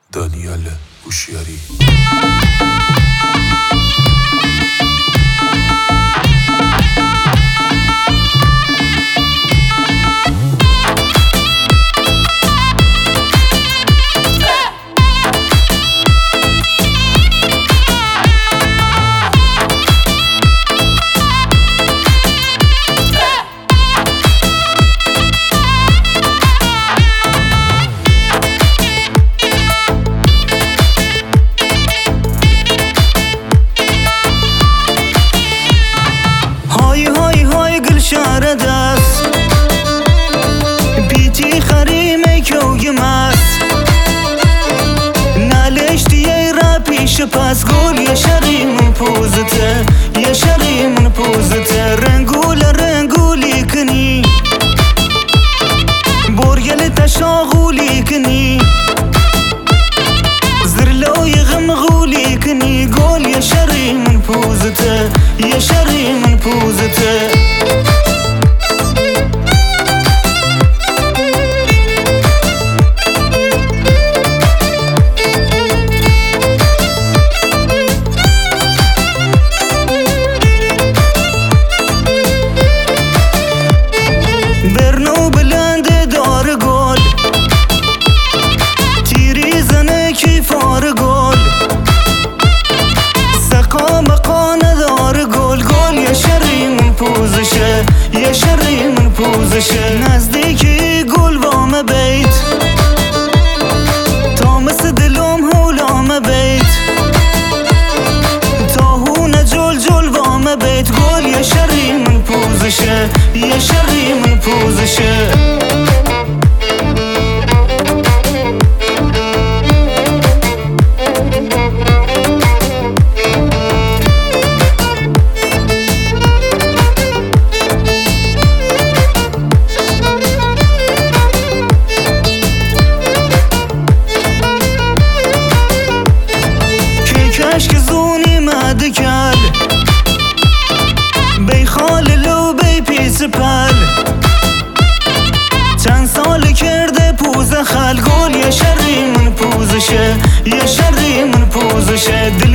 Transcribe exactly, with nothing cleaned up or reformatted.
دانیال هوشیاری. شهر دست بیتی خریمه کوی مست نالشتی را پیش پس گل یه شریمون پوزته یه شریمون پوزته رنگول رنگولی کنی برگل تشاغولی کنی زرلوی غمغولی کنی گل یه شریمون پوزته یه شریمون پوزته برنو بلند دار گل تیری زنه کی فار گل سقا مقان دار گل گل یه شریم پوزشه یه شریم پوزشه نزدیکی گل وام بیت تا مثل دلم هولام بیت تا هون جل جل وام بیت گل یه شریم پوزشه یه شریم پوزشه کشک زونی مدکل بی خال لو بی پیس پل چند سال کرده پوز خل گل یه شریمون پوزشه یه شریمون پوزشه